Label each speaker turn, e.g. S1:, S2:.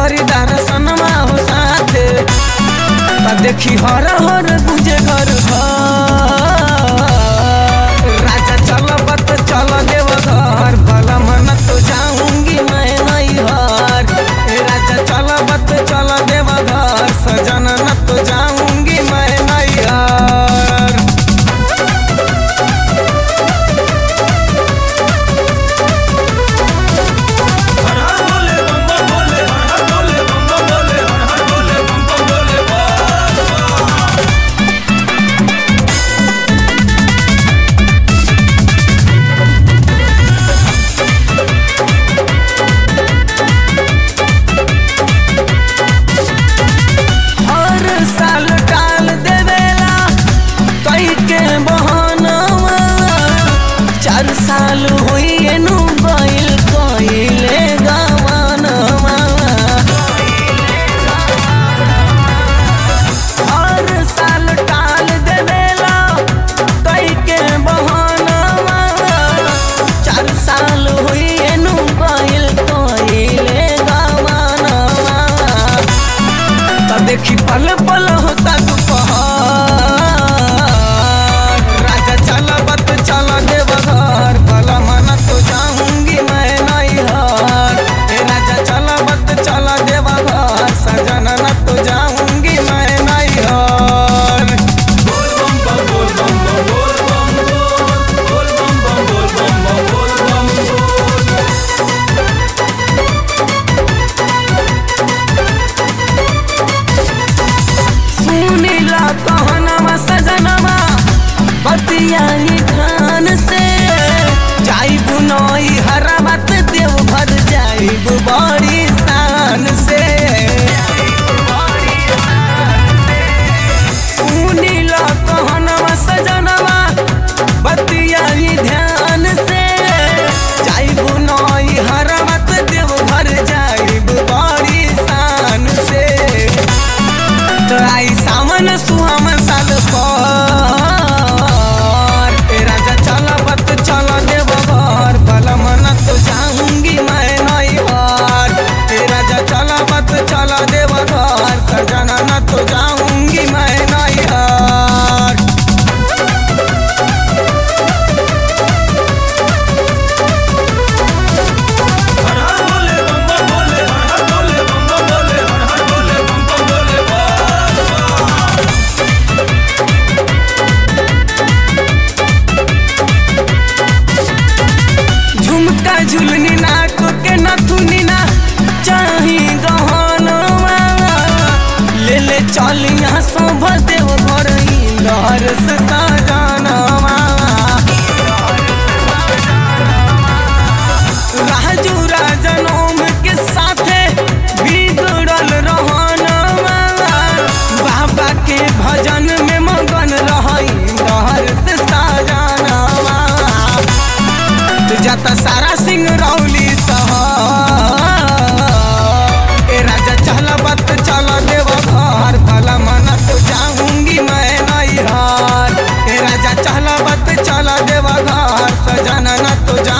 S1: करी दर्शनमा हो साथे देखी हर हर गुंजे घर राजा चल बत चल देव घर भला मन तो जाऊंगी मैं नैहर राजा चल बत चल देव घर सजन न तो जाऊंगी मैं नैहर। साल हुई एनु गइल कइले गवनमा हर साल टाल देवेला कई के बहानमा 4 साल हुई एनु गइल कइले गवनमा त देखी पल पल होता दुपहर राजा चल बत चल देव घर भला मन तो जाऊंगी मैं नैहर राजा चल बत चल देव घर सजन न तो जाऊंगी मैं नैहर। सुनीला कहनमा सजनमा बतियाई खान से जाइबू नई हरा मत देव भर जाइबू बड़ी शान से सुनीला कहनवा सजनवा बतियाई ध्यान से जाइबू नई हरा मत देव भर जाइबू बड़ी शान से तो आई सामन सुहामन साल चला देव घर सजना न तो जाऊंगी मैं नैहर। झुमका झुलनी नाक के नथुनी ना चाही ले चलिया शोभ देव घर घर से सजनवा राजू राजनोम के साथे बिगड़ल रहनवा बाबा के भजन में मगन रही घर से सजनवा तू जाता सारा सिंह रौली राजा चल बत चल देव घर भला मन तो जाऊंगी मैं नैहर राजा चल बत चल देव घर सजन न तो